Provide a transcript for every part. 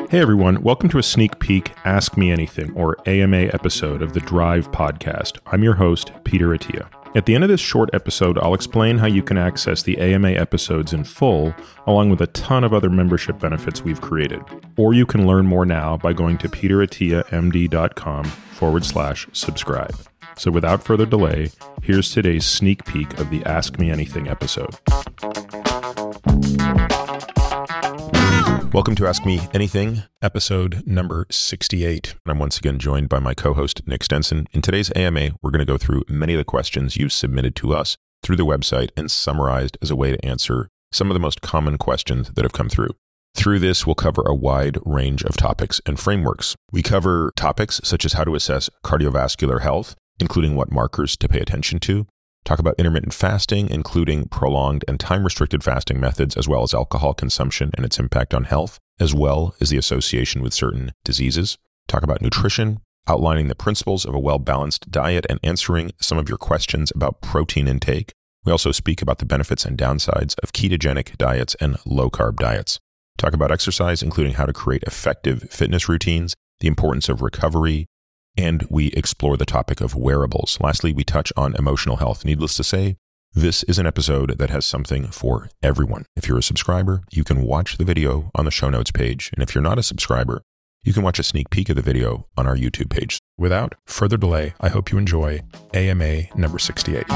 Hey everyone, welcome to a sneak peek Ask Me Anything, or AMA episode of the Drive podcast. I'm your host, Peter Attia. At the end of this short episode, I'll explain how you can access the AMA episodes in full, along with a ton of other membership benefits we've created. Or you can learn more now by going to peterattiamd.com/subscribe. So without further delay, here's today's sneak peek of the Ask Me Anything episode. Welcome to Ask Me Anything, episode number 68. I'm once again joined by my co-host, Nick Stenson. In today's AMA, we're going to go through many of the questions you submitted to us through the website and summarized as a way to answer some of the most common questions that have come through. Through this, we'll cover a wide range of topics and frameworks. We cover topics such as how to assess cardiovascular health, including what markers to pay attention to. Talk about intermittent fasting, including prolonged and time-restricted fasting methods, as well as alcohol consumption and its impact on health, as well as the association with certain diseases. Talk about nutrition, outlining the principles of a well-balanced diet, and answering some of your questions about protein intake. We also speak about the benefits and downsides of ketogenic diets and low-carb diets. Talk about exercise, including how to create effective fitness routines, the importance of recovery, and we explore the topic of wearables. Lastly, we touch on emotional health. Needless to say, this is an episode that has something for everyone. If you're a subscriber, you can watch the video on the show notes page. And if you're not a subscriber, you can watch a sneak peek of the video on our YouTube page. Without further delay, I hope you enjoy AMA number 68.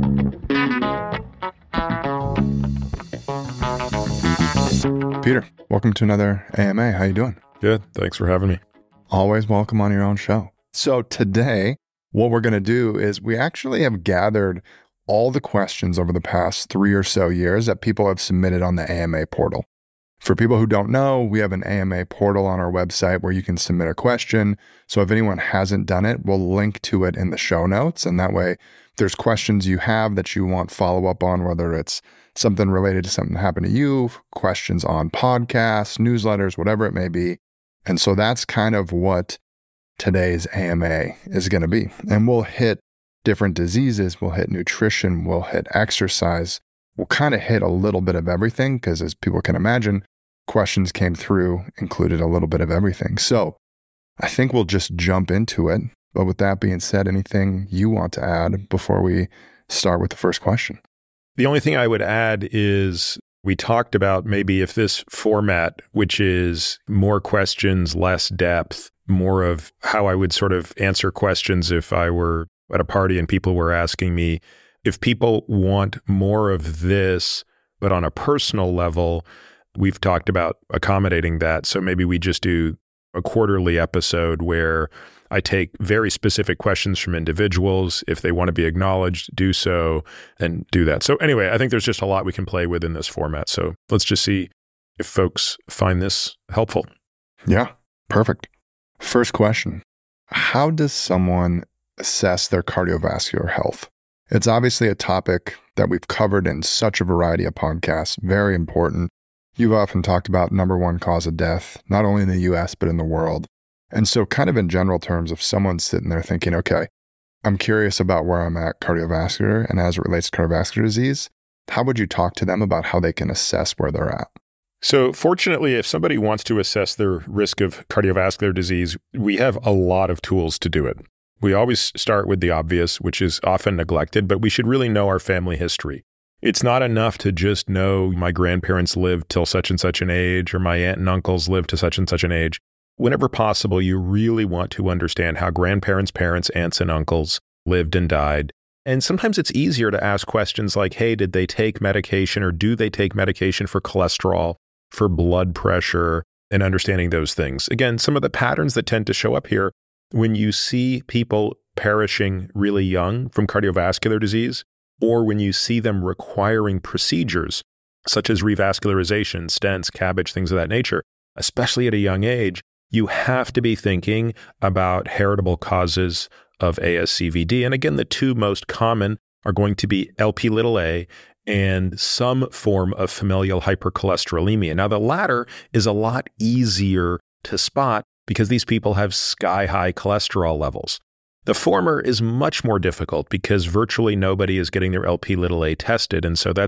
Peter, welcome to another AMA. How you doing? Good. Thanks for having me. Always welcome on your own show. So today, what we're going to do is we actually have gathered all the questions over the past 3 or so years that people have submitted on the AMA portal. For people who don't know, we have an AMA portal on our website where you can submit a question. So if anyone hasn't done it, we'll link to it in the show notes. And that way, if there's questions you have that you want follow up on, whether it's something related to something that happened to you, questions on podcasts, newsletters, whatever it may be. And so that's kind of what today's AMA is going to be. And we'll hit different diseases, we'll hit nutrition, we'll hit exercise. We'll kind of hit a little bit of everything because, as people can imagine, questions came through, included a little bit of everything. So I think we'll just jump into it. But with that being said, anything you want to add before we start with the first question? The only thing I would add is we talked about maybe if this format, which is more questions, less depth, more of how I would sort of answer questions if I were at a party and people were asking me, if people want more of this, but on a personal level, we've talked about accommodating that. So maybe we just do a quarterly episode where I take very specific questions from individuals. If they want to be acknowledged, do so and do that. So anyway, I think there's just a lot we can play with in this format. So let's just see if folks find this helpful. Yeah, perfect. First question. How does someone assess their cardiovascular health? It's obviously a topic that we've covered in such a variety of podcasts, very important. You've often talked about number one cause of death, not only in the US, but in the world. And so kind of in general terms, if someone's sitting there thinking, okay, I'm curious about where I'm at cardiovascular and as it relates to cardiovascular disease, how would you talk to them about how they can assess where they're at? So fortunately, if somebody wants to assess their risk of cardiovascular disease, we have a lot of tools to do it. We always start with the obvious, which is often neglected, but we should really know our family history. It's not enough to just know my grandparents lived till such and such an age, or my aunt and uncles lived to such and such an age. Whenever possible, you really want to understand how grandparents, parents, aunts, and uncles lived and died. And sometimes it's easier to ask questions like, hey, did they take medication, or do they take medication for cholesterol, for blood pressure, and understanding those things. Again, some of the patterns that tend to show up here, when you see people perishing really young from cardiovascular disease, or when you see them requiring procedures such as revascularization, stents, CABG, things of that nature, especially at a young age, you have to be thinking about heritable causes of ASCVD. And again, the two most common are going to be Lp(a) and some form of familial hypercholesterolemia. Now, the latter is a lot easier to spot because these people have sky-high cholesterol levels. The former is much more difficult because virtually nobody is getting their Lp(a) tested, and so that's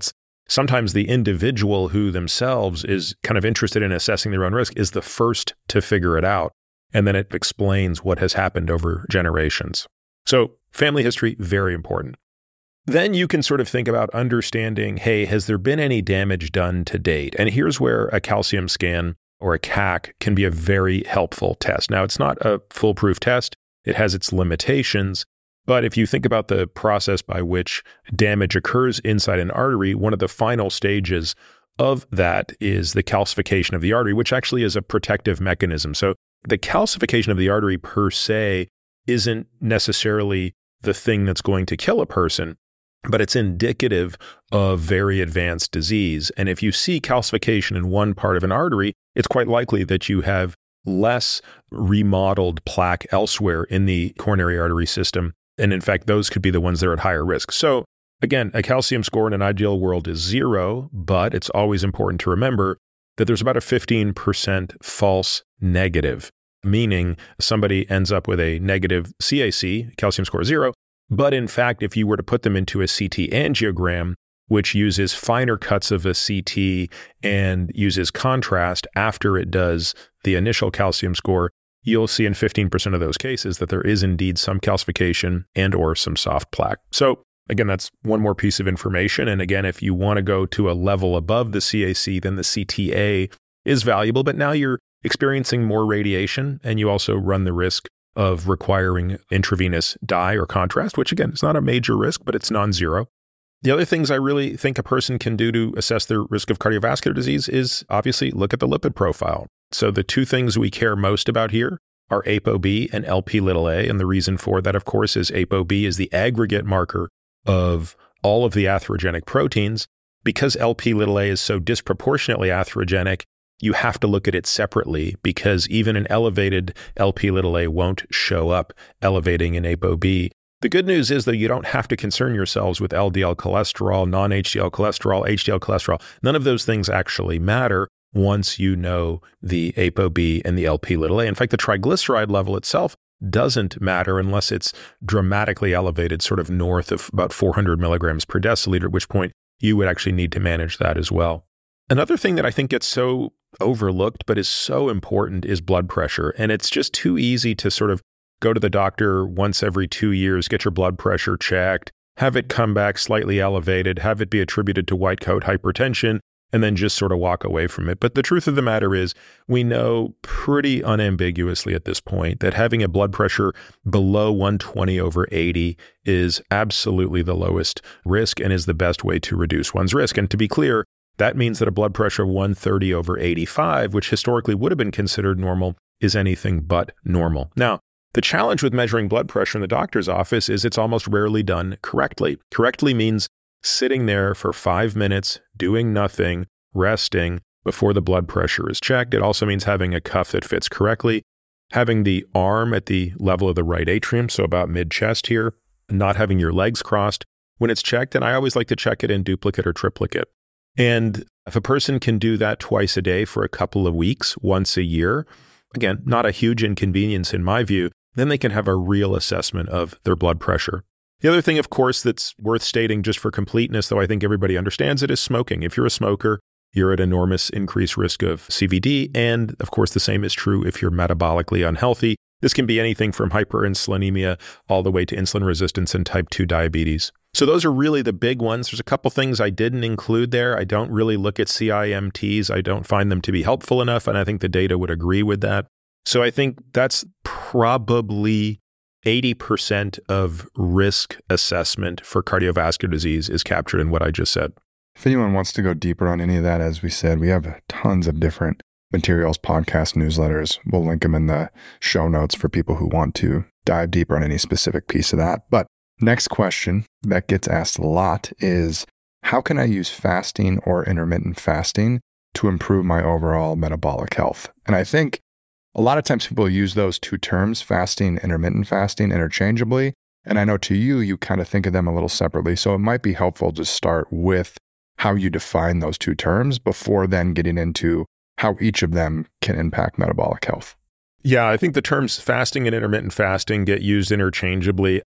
sometimes the individual who themselves is kind of interested in assessing their own risk is the first to figure it out. And then it explains what has happened over generations. So family history, very important. Then you can sort of think about understanding, hey, has there been any damage done to date? And here's where a calcium scan or a CAC can be a very helpful test. Now, it's not a foolproof test. It has its limitations. But if you think about the process by which damage occurs inside an artery, one of the final stages of that is the calcification of the artery, which actually is a protective mechanism. So the calcification of the artery per se isn't necessarily the thing that's going to kill a person, but it's indicative of very advanced disease. And if you see calcification in one part of an artery, it's quite likely that you have less remodeled plaque elsewhere in the coronary artery system. And in fact, those could be the ones that are at higher risk. So again, a calcium score in an ideal world is 0, but it's always important to remember that there's about a 15% false negative, meaning somebody ends up with a negative CAC, calcium score 0. But in fact, if you were to put them into a CT angiogram, which uses finer cuts of a CT and uses contrast after it does the initial calcium score, you'll see in 15% of those cases that there is indeed some calcification and or some soft plaque. So again, that's one more piece of information. And again, if you want to go to a level above the CAC, then the CTA is valuable, but now you're experiencing more radiation and you also run the risk of requiring intravenous dye or contrast, which again, is not a major risk, but it's non-zero. The other things I really think a person can do to assess their risk of cardiovascular disease is obviously look at the lipid profile. So the two things we care most about here are ApoB and Lp(a). And the reason for that, of course, is ApoB is the aggregate marker of all of the atherogenic proteins. Because Lp(a) is so disproportionately atherogenic, you have to look at it separately because even an elevated Lp(a) won't show up elevating in ApoB. The good news is that you don't have to concern yourselves with LDL cholesterol, non-HDL cholesterol, HDL cholesterol. None of those things actually matter once you know the ApoB and the Lp(a). In fact, the triglyceride level itself doesn't matter unless it's dramatically elevated, sort of north of about 400 milligrams per deciliter, at which point you would actually need to manage that as well. Another thing that I think gets so overlooked but is so important is blood pressure. And it's just too easy to sort of go to the doctor once every 2 years, get your blood pressure checked, have it come back slightly elevated, have it be attributed to white coat hypertension, and then just sort of walk away from it. But the truth of the matter is, we know pretty unambiguously at this point that having a blood pressure below 120/80 is absolutely the lowest risk and is the best way to reduce one's risk. And to be clear, that means that a blood pressure of 130/85, which historically would have been considered normal, is anything but normal. Now, the challenge with measuring blood pressure in the doctor's office is it's almost rarely done correctly. Correctly means sitting there for 5 minutes, doing nothing, resting before the blood pressure is checked. It also means having a cuff that fits correctly, having the arm at the level of the right atrium, so about mid-chest here, not having your legs crossed when it's checked. And I always like to check it in duplicate or triplicate. And if a person can do that twice a day for a couple of weeks, once a year, again, not a huge inconvenience in my view, then they can have a real assessment of their blood pressure. The other thing, of course, that's worth stating just for completeness, though I think everybody understands it, is smoking. If you're a smoker, you're at enormous increased risk of CVD. And of course, the same is true if you're metabolically unhealthy. This can be anything from hyperinsulinemia all the way to insulin resistance and type 2 diabetes. So those are really the big ones. There's a couple things I didn't include there. I don't really look at CIMTs. I don't find them to be helpful enough, and I think the data would agree with that. So I think that's probably 80% of risk assessment for cardiovascular disease is captured in what I just said. If anyone wants to go deeper on any of that, as we said, we have tons of different materials, podcasts, newsletters. We'll link them in the show notes for people who want to dive deeper on any specific piece of that. But next question that gets asked a lot is, how can I use fasting or intermittent fasting to improve my overall metabolic health? And I think a lot of times people use those two terms, fasting, intermittent fasting, interchangeably. And I know to you, you kind of think of them a little separately. So it might be helpful to start with how you define those two terms before then getting into how each of them can impact metabolic health. Yeah, I think the terms fasting and intermittent fasting get used interchangeably.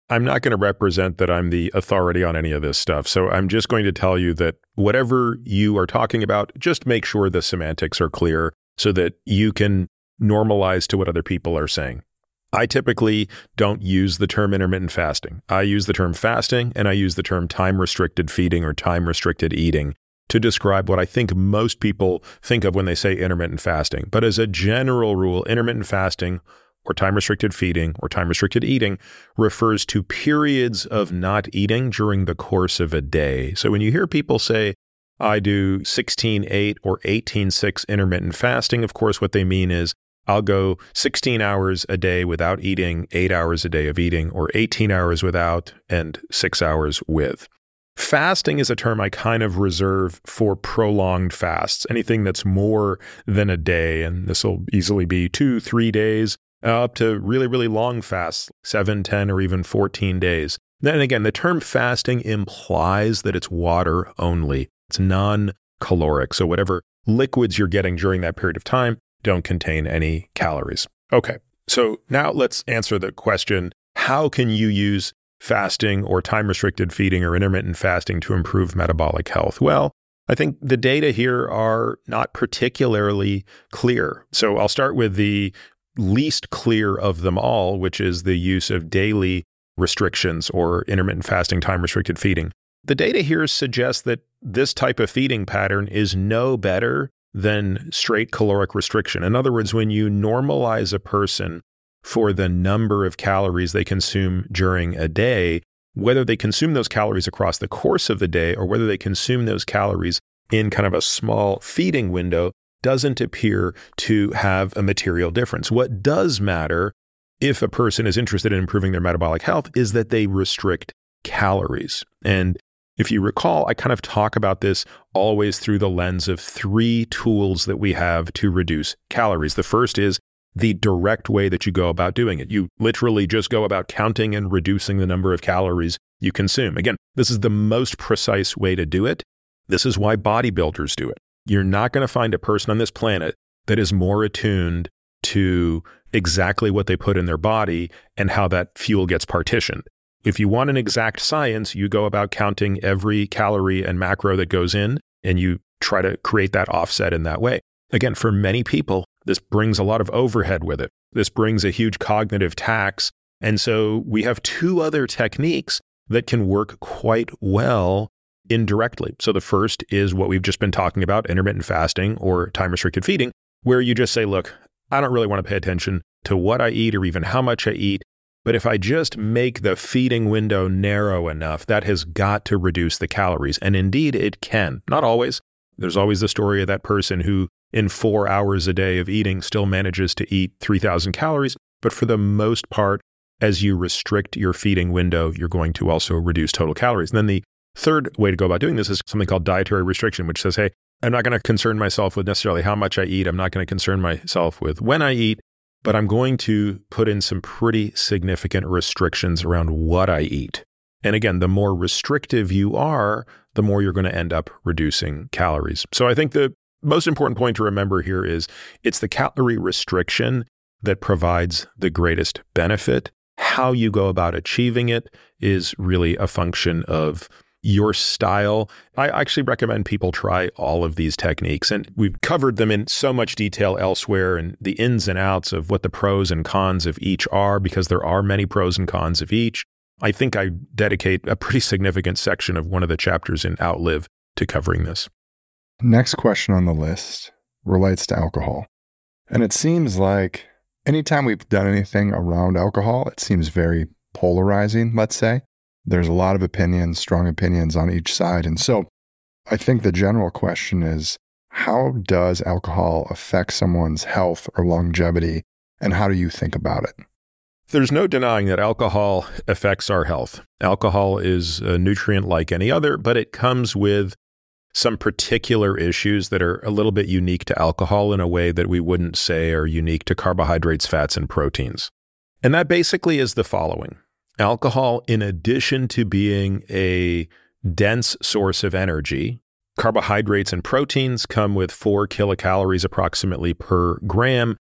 I'm not going to represent that I'm the authority on any of this stuff. So I'm just going to tell you that whatever you are talking about, just make sure the semantics are clear so that you can normalize to what other people are saying. I typically don't use the term intermittent fasting. I use the term fasting and I use the term time-restricted feeding or time-restricted eating to describe what I think most people think of when they say intermittent fasting. But as a general rule, intermittent fasting or time-restricted feeding or time-restricted eating refers to periods of not eating during the course of a day. So when you hear people say, I do 16-8 or 18-6 intermittent fasting, of course, what they mean is I'll go 16 hours a day without eating, 8 hours a day of eating, or 18 hours without and 6 hours with. Fasting is a term I kind of reserve for prolonged fasts, anything that's more than a day, and this will easily be 2-3 days, up to really, really long fasts, 7, 10, or even 14 days. Then again, the term fasting implies that it's water only. It's non-caloric, so whatever liquids you're getting during that period of time don't contain any calories. Okay, so now let's answer the question, how can you use fasting or time-restricted feeding or intermittent fasting to improve metabolic health? Well, I think the data here are not particularly clear. So I'll start with the least clear of them all, which is the use of daily restrictions or intermittent fasting, time-restricted feeding. The data here suggests that this type of feeding pattern is no better than straight caloric restriction. In other words, when you normalize a person for the number of calories they consume during a day, whether they consume those calories across the course of the day or whether they consume those calories in kind of a small feeding window, doesn't appear to have a material difference. What does matter if a person is interested in improving their metabolic health is that they restrict calories. And if you recall, I kind of talk about this always through the lens of 3 tools that we have to reduce calories. The first is the direct way that you go about doing it. You literally just go about counting and reducing the number of calories you consume. Again, this is the most precise way to do it. This is why bodybuilders do it. You're not going to find a person on this planet that is more attuned to exactly what they put in their body and how that fuel gets partitioned. If you want an exact science, you go about counting every calorie and macro that goes in, and you try to create that offset in that way. Again, for many people, this brings a lot of overhead with it. This brings a huge cognitive tax. And so we have 2 other techniques that can work quite well indirectly. So the first is what we've just been talking about, intermittent fasting or time-restricted feeding, where you just say, look, I don't really want to pay attention to what I eat or even how much I eat. But if I just make the feeding window narrow enough, that has got to reduce the calories. And indeed, it can. Not always. There's always the story of that person who, in 4 hours a day of eating, still manages to eat 3,000 calories. But for the most part, as you restrict your feeding window, you're going to also reduce total calories. And then the third way to go about doing this is something called dietary restriction, which says, hey, I'm not going to concern myself with necessarily how much I eat. I'm not going to concern myself with when I eat. But I'm going to put in some pretty significant restrictions around what I eat. And again, the more restrictive you are, the more you're going to end up reducing calories. So I think the most important point to remember here is it's the calorie restriction that provides the greatest benefit. How you go about achieving it is really a function of your style. I actually recommend people try all of these techniques, and we've covered them in so much detail elsewhere and the ins and outs of what the pros and cons of each are, because there are many pros and cons of each. I think I dedicate a pretty significant section of one of the chapters in Outlive to covering this. Next question on the list relates to alcohol. And it seems like anytime we've done anything around alcohol, it seems very polarizing, let's say. There's a lot of opinions, strong opinions on each side. And so I think the general question is, how does alcohol affect someone's health or longevity? And how do you think about it? There's no denying that alcohol affects our health. Alcohol is a nutrient like any other, but it comes with some particular issues that are a little bit unique to alcohol in a way that we wouldn't say are unique to carbohydrates, fats, and proteins. And that basically is the following. Alcohol, in addition to being a dense source of energy, carbohydrates and proteins come with 4 kilocalories approximately per gram,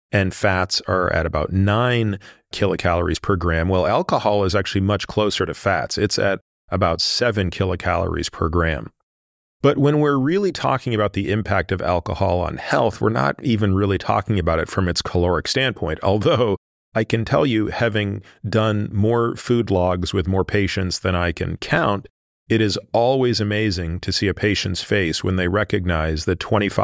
and fats are at about 9 kilocalories per gram. Well, alcohol is actually much closer to fats. It's at about 7 kilocalories per gram. But when we're really talking about the impact of alcohol on health, we're not even really talking about it from its caloric standpoint. Although I can tell you, having done more food logs with more patients than I can count, it is always amazing to see a patient's face when they recognize that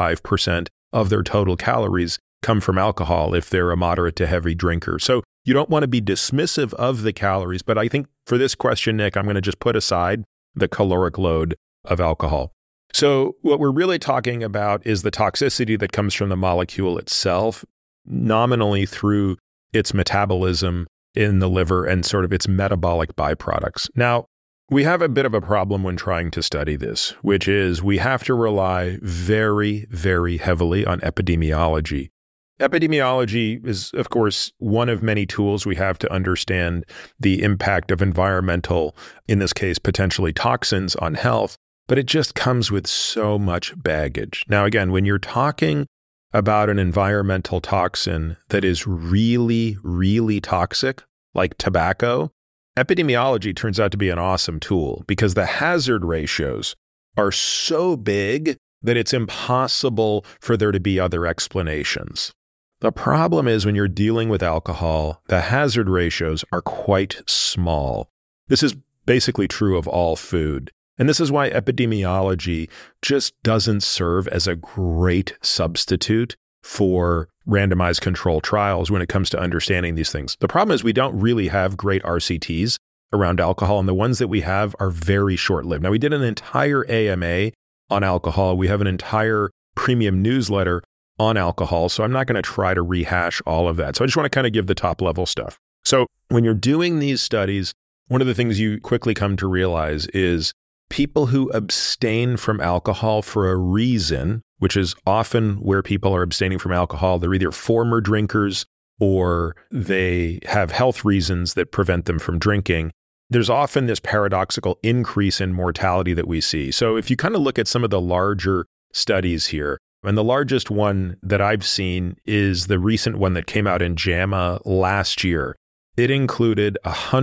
25% of their total calories come from alcohol if they're a moderate to heavy drinker. So you don't want to be dismissive of the calories, but I think for this question, Nick, I'm going to just put aside the caloric load of alcohol. So what we're really talking about is the toxicity that comes from the molecule itself, nominally through its metabolism in the liver and sort of its metabolic byproducts. Now, we have a bit of a problem when trying to study this, which is we have to rely very, very heavily on epidemiology. Epidemiology is, of course, one of many tools we have to understand the impact of environmental, in this case, potentially toxins on health, but it just comes with so much baggage. Now, again, when you're talking about an environmental toxin that is really, really toxic, like tobacco, epidemiology turns out to be an awesome tool because the hazard ratios are so big that it's impossible for there to be other explanations. The problem is when you're dealing with alcohol, the hazard ratios are quite small. This is basically true of all food. And this is why epidemiology just doesn't serve as a great substitute for randomized control trials when it comes to understanding these things. The problem is we don't really have great RCTs around alcohol, and the ones that we have are very short-lived. Now, we did an entire AMA on alcohol. We have an entire premium newsletter on alcohol, so I'm not going to try to rehash all of that. So I just want to kind of give the top-level stuff. So when you're doing these studies, one of the things you quickly come to realize is people who abstain from alcohol for a reason, which is often where people are abstaining from alcohol, they're either former drinkers or they have health reasons that prevent them from drinking. There's often this paradoxical increase in mortality that we see. So if you kind of look at some of the larger studies here, and the largest one that I've seen is the recent one that came out in JAMA last year. It included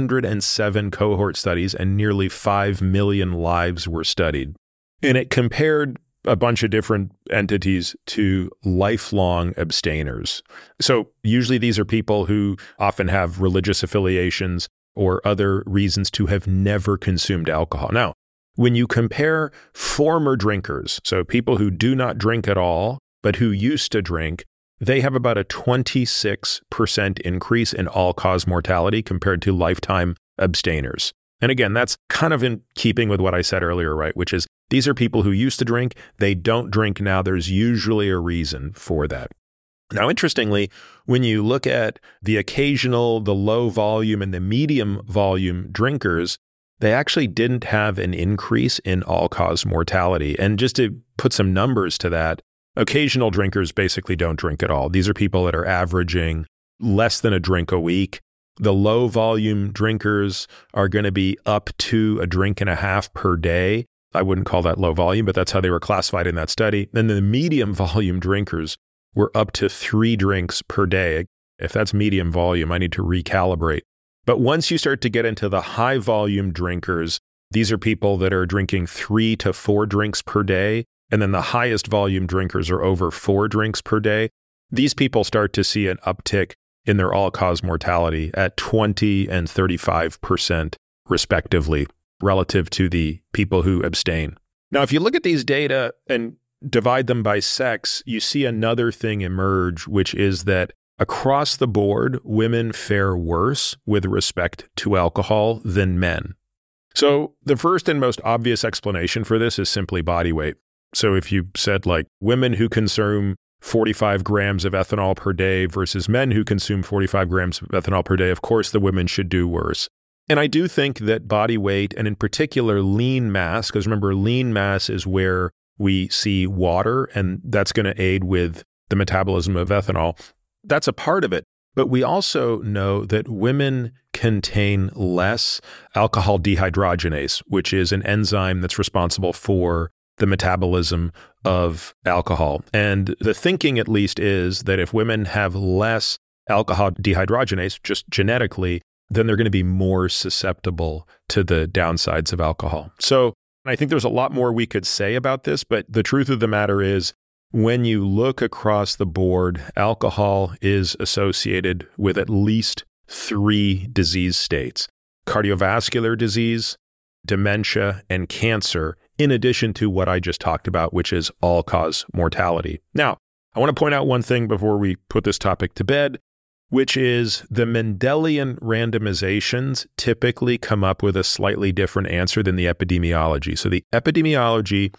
107 cohort studies and nearly 5 million lives were studied. And it compared a bunch of different entities to lifelong abstainers. So usually these are people who often have religious affiliations or other reasons to have never consumed alcohol. Now, when you compare former drinkers, so people who do not drink at all, but who used to drink, they have about a 26% increase in all-cause mortality compared to lifetime abstainers. And again, that's kind of in keeping with what I said earlier, right? Which is these are people who used to drink, they don't drink now. There's usually a reason for that. Now, interestingly, when you look at the occasional, the low volume, and the medium volume drinkers, they actually didn't have an increase in all-cause mortality. And just to put some numbers to that, occasional drinkers basically don't drink at all. These are people that are averaging less than a drink a week. The low volume drinkers are going to be up to a drink and a half per day. I wouldn't call that low volume, but that's how they were classified in that study. Then the medium volume drinkers were up to 3 drinks per day. If that's medium volume, I need to recalibrate. But once you start to get into the high volume drinkers, these are people that are drinking 3 to 4 drinks per day. And then the highest volume drinkers are over 4 drinks per day. These people start to see an uptick in their all-cause mortality at 20 and 35% respectively, relative to the people who abstain. Now, if you look at these data and divide them by sex, you see another thing emerge, which is that across the board, women fare worse with respect to alcohol than men. So the first and most obvious explanation for this is simply body weight. So if you said like women who consume 45 grams of ethanol per day versus men who consume 45 grams of ethanol per day, of course, the women should do worse. And I do think that body weight, and in particular lean mass, because remember, lean mass is where we see water, and that's going to aid with the metabolism of ethanol. That's a part of it. But we also know that women contain less alcohol dehydrogenase, which is an enzyme that's responsible for the metabolism of alcohol. And the thinking, at least, is that if women have less alcohol dehydrogenase, just genetically, then they're going to be more susceptible to the downsides of alcohol. So I think there's a lot more we could say about this, but the truth of the matter is, when you look across the board, alcohol is associated with at least 3 disease states: cardiovascular disease, dementia, and cancer, in addition to what I just talked about, which is all-cause mortality. Now, I want to point out one thing before we put this topic to bed, which is the Mendelian randomizations typically come up with a slightly different answer than the epidemiology. So the epidemiology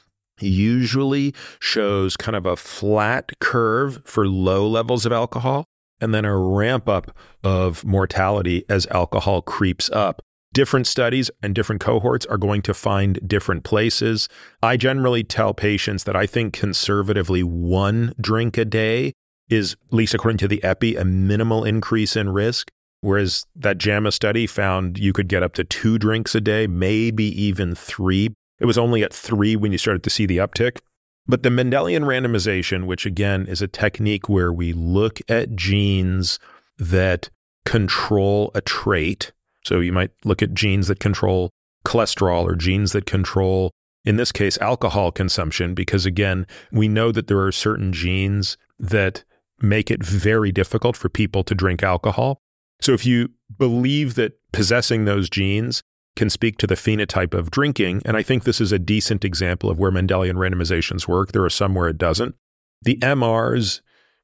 usually shows kind of a flat curve for low levels of alcohol and then a ramp up of mortality as alcohol creeps up. Different studies and different cohorts are going to find different places. I generally tell patients that I think conservatively 1 drink a day is, at least according to the epi, a minimal increase in risk, whereas that JAMA study found you could get up to 2 drinks a day, maybe even 3. It was only at 3 when you started to see the uptick. But the Mendelian randomization, which again is a technique where we look at genes that control a trait. So you might look at genes that control cholesterol or genes that control, in this case, alcohol consumption, because again, we know that there are certain genes that make it very difficult for people to drink alcohol. So if you believe that possessing those genes can speak to the phenotype of drinking, and I think this is a decent example of where Mendelian randomizations work. There are some where it doesn't. The MRs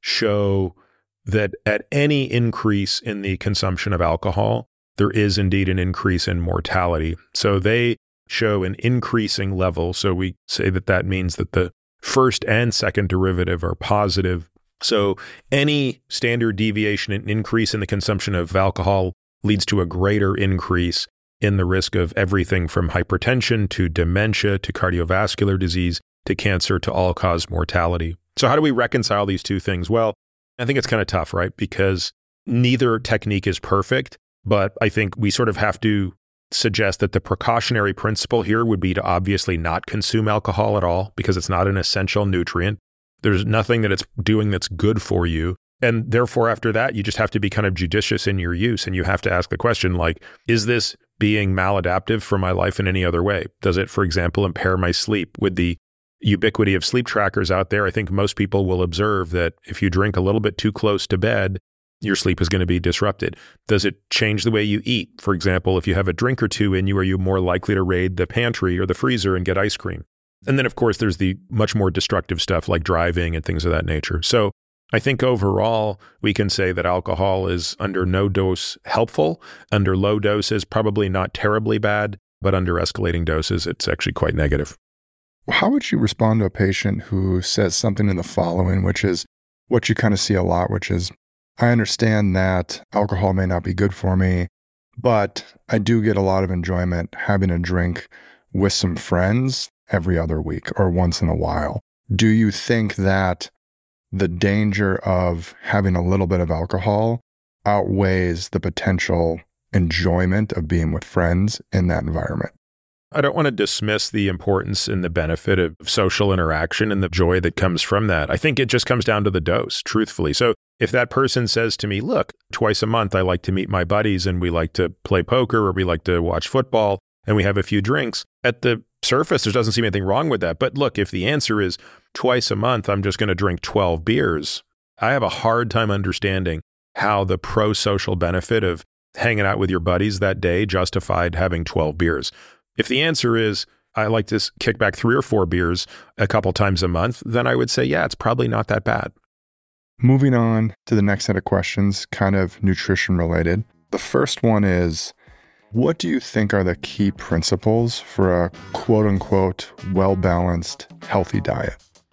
show that at any increase in the consumption of alcohol, there is indeed an increase in mortality. So they show an increasing level. So we say that that means that the first and second derivative are positive. So any standard deviation and increase in the consumption of alcohol leads to a greater increase in the risk of everything from hypertension to dementia to cardiovascular disease to cancer to all-cause mortality. So how do we reconcile these two things? Well, I think it's kind of tough, right? Because neither technique is perfect, but I think we sort of have to suggest that the precautionary principle here would be to obviously not consume alcohol at all because it's not an essential nutrient. There's nothing that it's doing that's good for you. And therefore, after that, you just have to be kind of judicious in your use. And you have to ask the question, like, is this being maladaptive for my life in any other way? Does it, for example, impair my sleep? With the ubiquity of sleep trackers out there, I think most people will observe that if you drink a little bit too close to bed, your sleep is going to be disrupted. Does it change the way you eat? For example, if you have a drink or two in you, are you more likely to raid the pantry or the freezer and get ice cream? And then, of course, there's the much more destructive stuff like driving and things of that nature. So I think overall, we can say that alcohol is under no dose helpful. Under low doses, probably not terribly bad, but under escalating doses, it's actually quite negative. How would you respond to a patient who says something in the following, which is what you kind of see a lot, which is, I understand that alcohol may not be good for me, but I do get a lot of enjoyment having a drink with some friends every other week or once in a while. Do you think that the danger of having a little bit of alcohol outweighs the potential enjoyment of being with friends in that environment? I don't want to dismiss the importance and the benefit of social interaction and the joy that comes from that. I think it just comes down to the dose, truthfully. So if that person says to me, look, twice a month, I like to meet my buddies and we like to play poker or we like to watch football and we have a few drinks, at the surface, there doesn't seem anything wrong with that. But look, if the answer is twice a month, I'm just going to drink 12 beers, I have a hard time understanding how the pro-social benefit of hanging out with your buddies that day justified having 12 beers. If the answer is, I like to kick back 3 or 4 beers a couple times a month, then I would say, yeah, it's probably not that bad. Moving on to the next set of questions, kind of nutrition related. The first one is, what do you think are the key principles for a quote unquote well-balanced, healthy diet?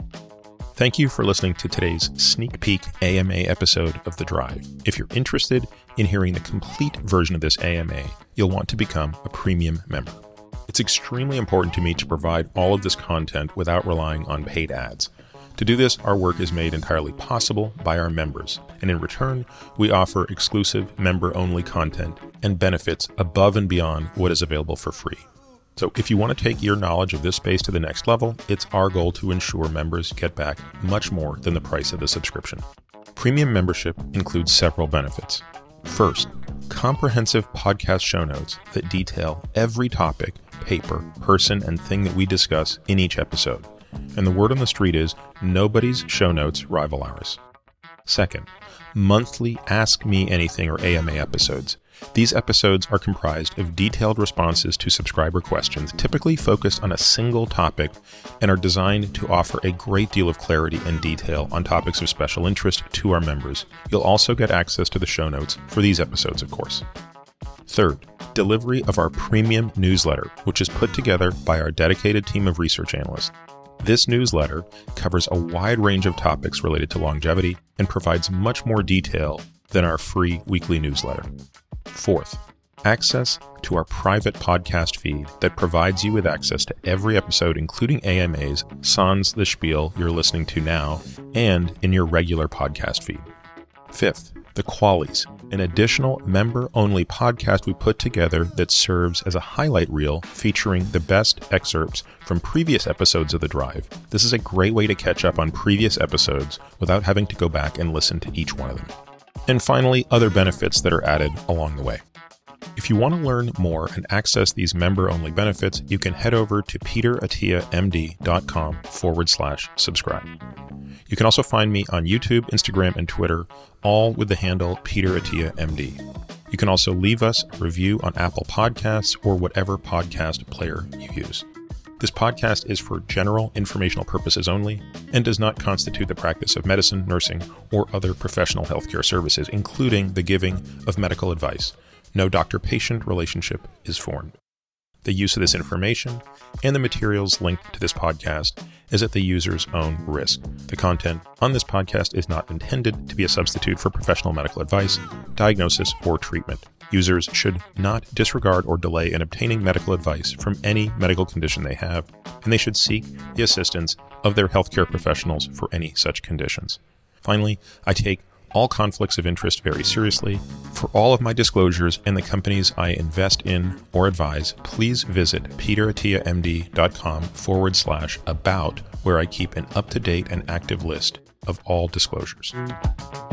Thank you for listening to today's sneak peek AMA episode of The Drive. If you're interested in hearing the complete version of this AMA, you'll want to become a premium member. It's extremely important to me to provide all of this content without relying on paid ads. To do this, our work is made entirely possible by our members, and in return, we offer exclusive member-only content and benefits above and beyond what is available for free. So if you want to take your knowledge of this space to the next level, it's our goal to ensure members get back much more than the price of the subscription. Premium membership includes several benefits. First, comprehensive podcast show notes that detail every topic, paper, person, and thing that we discuss in each episode. And the word on the street is nobody's show notes rival ours. Second, monthly Ask Me Anything or AMA episodes. These episodes are comprised of detailed responses to subscriber questions, typically focused on a single topic, and are designed to offer a great deal of clarity and detail on topics of special interest to our members. You'll also get access to the show notes for these episodes, of course. Third, delivery of our premium newsletter, which is put together by our dedicated team of research analysts. This newsletter covers a wide range of topics related to longevity and provides much more detail than our free weekly newsletter. Fourth, access to our private podcast feed that provides you with access to every episode, including AMAs, sans the spiel you're listening to now, and in your regular podcast feed. Fifth, the Qualies, an additional member-only podcast we put together that serves as a highlight reel featuring the best excerpts from previous episodes of The Drive. This is a great way to catch up on previous episodes without having to go back and listen to each one of them. And finally, other benefits that are added along the way. If you want to learn more and access these member-only benefits, you can head over to peterattiamd.com/subscribe. You can also find me on YouTube, Instagram, and Twitter, all with the handle peterattiamd. You can also leave us a review on Apple Podcasts or whatever podcast player you use. This podcast is for general informational purposes only and does not constitute the practice of medicine, nursing, or other professional healthcare services, including the giving of medical advice. No doctor-patient relationship is formed. The use of this information and the materials linked to this podcast is at the user's own risk. The content on this podcast is not intended to be a substitute for professional medical advice, diagnosis, or treatment. Users should not disregard or delay in obtaining medical advice from any medical condition they have, and they should seek the assistance of their healthcare professionals for any such conditions. Finally, I take all conflicts of interest very seriously. For all of my disclosures and the companies I invest in or advise, please visit peterattiamd.com/about, where I keep an up-to-date and active list of all disclosures.